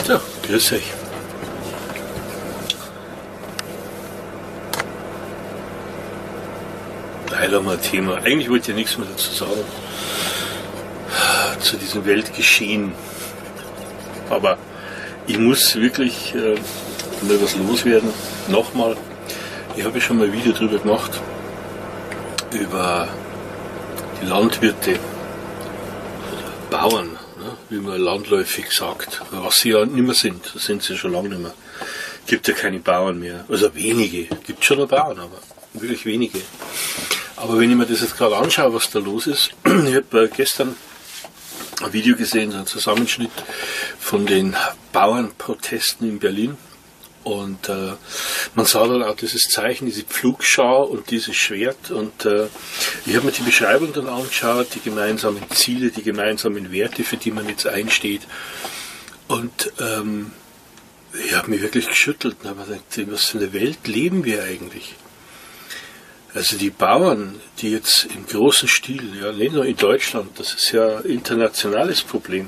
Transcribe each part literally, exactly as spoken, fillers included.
Ja, grüß euch. Leider mal ein Thema. Eigentlich wollte ich ja nichts mehr dazu sagen. Zu diesem Weltgeschehen. Aber ich muss wirklich äh, mal was loswerden. Nochmal. Ich habe ja schon mal ein Video drüber gemacht. Über die Landwirte. Bauern, ne, wie man landläufig sagt, was sie ja nicht mehr sind, das sind sie schon lange nicht mehr. Es gibt ja keine Bauern mehr, also wenige, es gibt schon noch Bauern, aber wirklich wenige. Aber wenn ich mir das jetzt gerade anschaue, was da los ist, ich habe gestern ein Video gesehen, so einen Zusammenschnitt von den Bauernprotesten in Berlin. Und äh, man sah dann auch dieses Zeichen, diese Pflugschar und dieses Schwert. Und äh, ich habe mir die Beschreibung dann angeschaut, die gemeinsamen Ziele, die gemeinsamen Werte, für die man jetzt einsteht. Und ähm, ich habe mich wirklich geschüttelt und habe gedacht, in was für einer Welt leben wir eigentlich? Also die Bauern, die jetzt im großen Stil, ja nicht nur in Deutschland, das ist ja ein internationales Problem,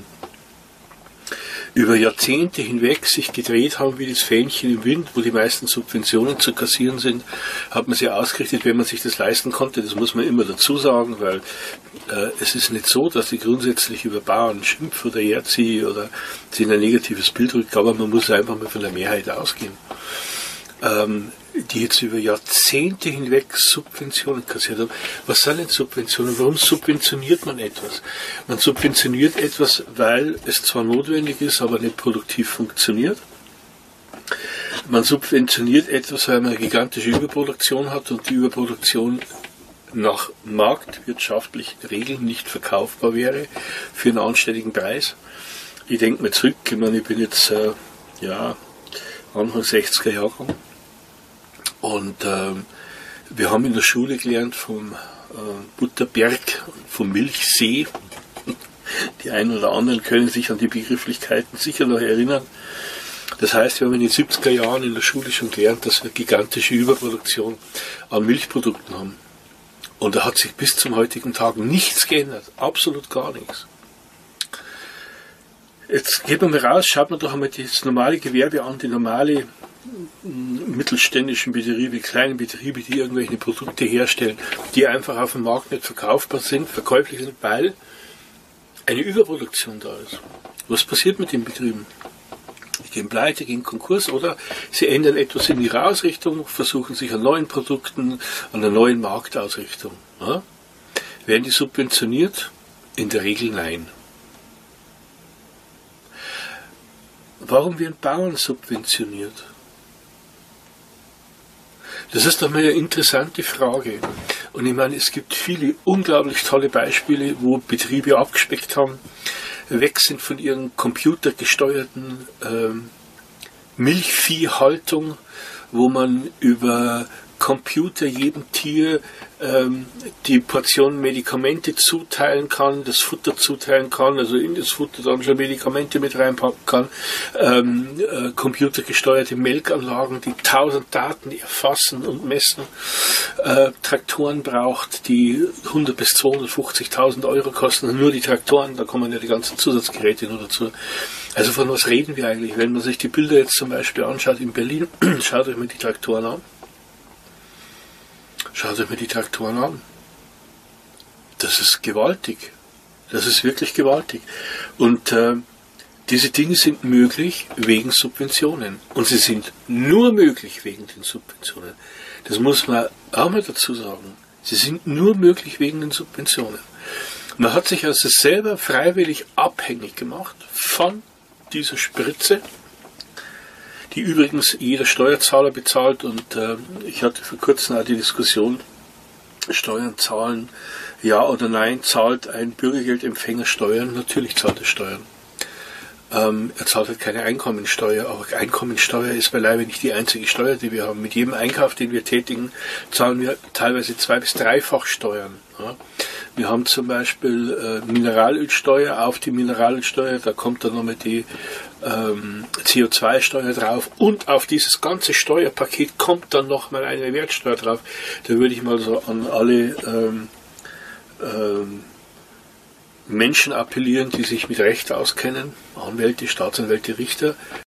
über Jahrzehnte hinweg sich gedreht haben wie das Fähnchen im Wind, wo die meisten Subventionen zu kassieren sind, hat man sie ausgerichtet, wenn man sich das leisten konnte. Das muss man immer dazu sagen, weil äh, es ist nicht so, dass ich grundsätzlich über Bauern schimpfe oder herziehe oder sie in ein negatives Bild rückt, aber man muss einfach mal von der Mehrheit ausgehen. Ähm, die jetzt über Jahrzehnte hinweg Subventionen kassiert haben. Was sind denn Subventionen? Warum subventioniert man etwas? Man subventioniert etwas, weil es zwar notwendig ist, aber nicht produktiv funktioniert. Man subventioniert etwas, weil man eine gigantische Überproduktion hat und die Überproduktion nach marktwirtschaftlichen Regeln nicht verkaufbar wäre für einen anständigen Preis. Ich denke mir zurück, ich meine, ich bin jetzt äh, ja, Anfang sechziger Jahrgang. Und ähm, wir haben in der Schule gelernt vom äh, Butterberg, vom Milchsee. Die einen oder anderen können sich an die Begrifflichkeiten sicher noch erinnern. Das heißt, wir haben in den siebziger Jahren in der Schule schon gelernt, dass wir gigantische Überproduktion an Milchprodukten haben. Und da hat sich bis zum heutigen Tag nichts geändert. Absolut gar nichts. Jetzt geht man mal raus, schaut man doch einmal das normale Gewerbe an, die normale mittelständischen Betriebe, kleinen Betriebe, die irgendwelche Produkte herstellen, die einfach auf dem Markt nicht verkaufbar sind, verkäuflich sind, weil eine Überproduktion da ist. Was passiert mit den Betrieben? Die gehen pleite, gehen Konkurs oder sie ändern etwas in ihrer Ausrichtung, versuchen sich an neuen Produkten, an einer neuen Marktausrichtung. Ja? Werden die subventioniert? In der Regel nein. Warum werden Bauern subventioniert? Das ist doch mal eine interessante Frage. Und ich meine, es gibt viele unglaublich tolle Beispiele, wo Betriebe abgespeckt haben, weg sind von ihren computergesteuerten ähm, Milchviehhaltung, wo man über Computer jedem Tier ähm, die Portion Medikamente zuteilen kann, das Futter zuteilen kann, also in das Futter dann schon Medikamente mit reinpacken kann, ähm, äh, computergesteuerte Melkanlagen, die tausend Daten erfassen und messen, äh, Traktoren braucht, die hundert bis zweihundertfünfzigtausend Euro kosten, nur die Traktoren, da kommen ja die ganzen Zusatzgeräte nur dazu. Also von was reden wir eigentlich? Wenn man sich die Bilder jetzt zum Beispiel anschaut in Berlin, schaut euch mal die Traktoren an. Schaut euch mal die Traktoren an. Das ist gewaltig. Das ist wirklich gewaltig. Und äh, diese Dinge sind möglich wegen Subventionen. Und sie sind nur möglich wegen den Subventionen. Das muss man auch mal dazu sagen. Sie sind nur möglich wegen den Subventionen. Man hat sich also selber freiwillig abhängig gemacht von dieser Spritze, die übrigens jeder Steuerzahler bezahlt. Und äh, ich hatte vor kurzem auch die Diskussion, Steuern zahlen, ja oder nein, zahlt ein Bürgergeldempfänger Steuern? Natürlich zahlt er Steuern. Ähm, er zahlt halt keine Einkommensteuer, aber Einkommensteuer ist beileibe nicht die einzige Steuer, die wir haben. Mit jedem Einkauf, den wir tätigen, zahlen wir teilweise zwei- bis dreifach Steuern. Ja. Wir haben zum Beispiel äh, Mineralölsteuer auf die Mineralölsteuer, da kommt dann nochmal die ähm, C O zwei Steuer drauf und auf dieses ganze Steuerpaket kommt dann nochmal eine Wertsteuer drauf. Da würde ich mal so an alle ähm, ähm, Menschen appellieren, die sich mit Recht auskennen, Anwälte, Staatsanwälte, Richter,